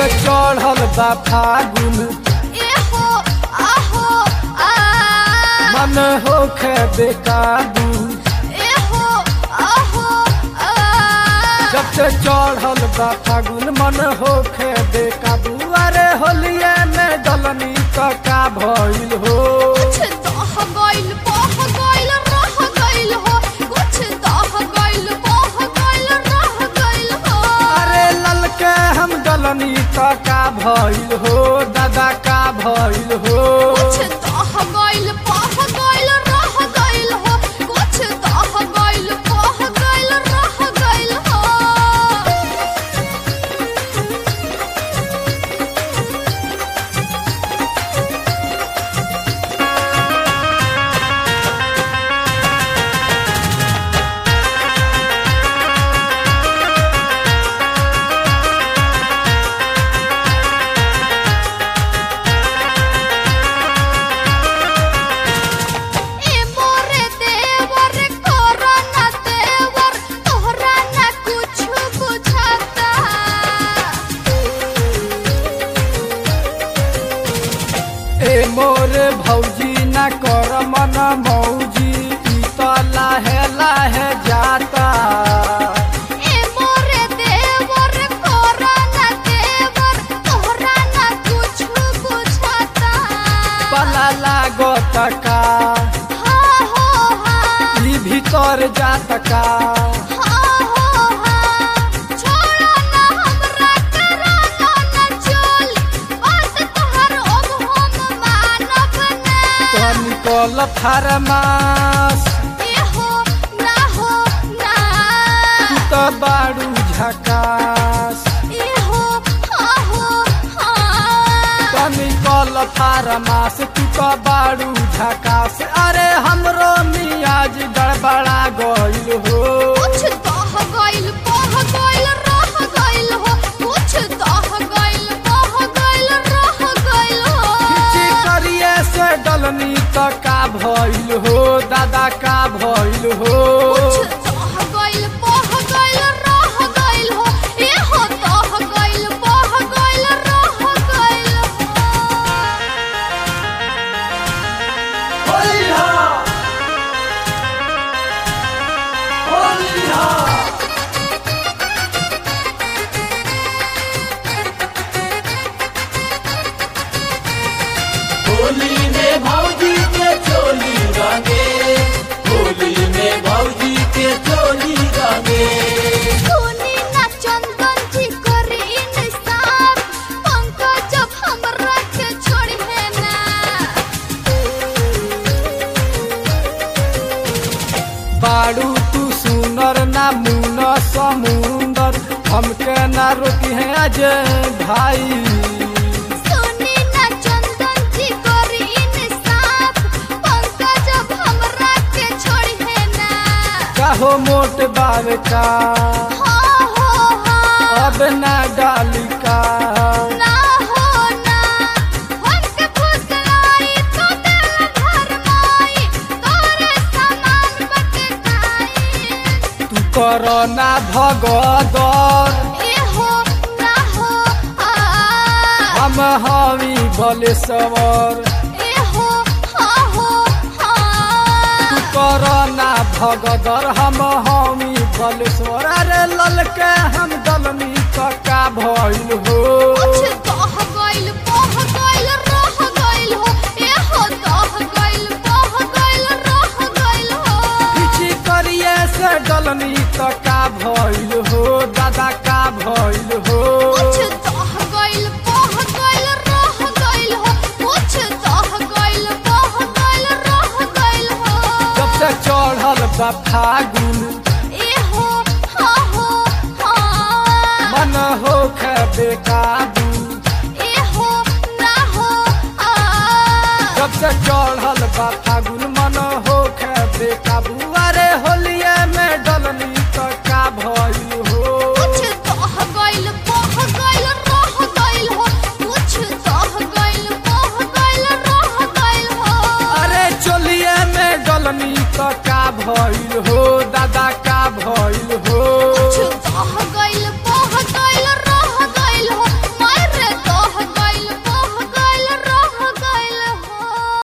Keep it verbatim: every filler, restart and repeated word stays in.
से चढ़ल बा फागुन एहो आहो आ मन होखे बेकाबू एहो आहो आ जब से चढ़ल बा फागुन मन होखे बेकाबू अरे होलिये में डलनी तो का भइल हो कुछ दह गइल बह गइल रह गइल हो कुछ दह गइल बह गइल रह गइल हो अरे ललके हम डलनी तो का भइल हो दादा का भइल हो कुछ दह गइल बह गइल रह गइल हो कुछ दह गइल बह गइल रह गइल हो ए मोरे देवर कोरोना देवर तोहरा ना कुछ बुझाता ए मोरे भौजी ना कर मन मौजी ई तो लाहे लाहे जाता ए मोरे देवर कोरोना देवर तोहरा ना कुछ बुझाता पला लागत का हा हो हा ई भीतर जात का हा हो हा छोड़ो ना हमरा कराना ना चल बात तोहर अब हम मानब ना तो निकल फरमास एहो ना हो ना तू तो बाड़ू झकास एहो हा हो हा तो निकल फरमास तू तो बाड़ू झकास अरे हमरो मियाज गड़बड़ा गइल हो कुछ दह गइल बह गइल रह गइल हो कुछ दह गइल बह गइल रह गइल हो खिची करिए से डलनी तो का भइल हो दादा का भइल हो कुछ दह गइल बह गइल रह गइल हो एहो दह गइल बह गइल रह गइल हो होली में भौजी के चोली रंगे होली में भौजी के चोली रंगे सुनी ना चंदन जी करी इंसाफ पंकज जब हमरा के छोड़ी है ना बाड़ू तू सुनर ना मुन समुंदर हमके ना रोकी है अजय भाई सुनी ना चंदन जी करी इंसाफ पंकज जब हमरा के छोड़ी है ना कहो मोट बार का हो हो हाँ अब ना डाली का ना हो ना हमके फुसलाई तो दिल भर माई तोरे सामान बटे खाई तू कर ना भगदर एहो ना हो आ हम हवी बलेश्वर एहो हा हो हा तू कर ना भगदर हम हमी बलेश्वर अरे ललके हम दलनी तो का भइल हो कुछ दह गइल बह गइल रह गइल हो एहो दह गइल बह गइल रह गइल हो खिची करिए से डलनी तो का भइल हो दादा का भइल हो कुछ दह गइल बह गइल रह गइल हो कुछ दह गइल बह गइल रह गइल हो जब से चढ़ल बा फागुन एहो हा हो हा मन होखे बेकाबू एहो ना हो आ जब से चढ़ल बा फागुन मन होखे बेकाबू अरे होलिये में डलनी तो का भइल हो कुछ दह गइल बह गइल रह गइल हो कुछ दह गइल बह गइल रह गइल हो अरे चोलिये में डलनी तो का भइल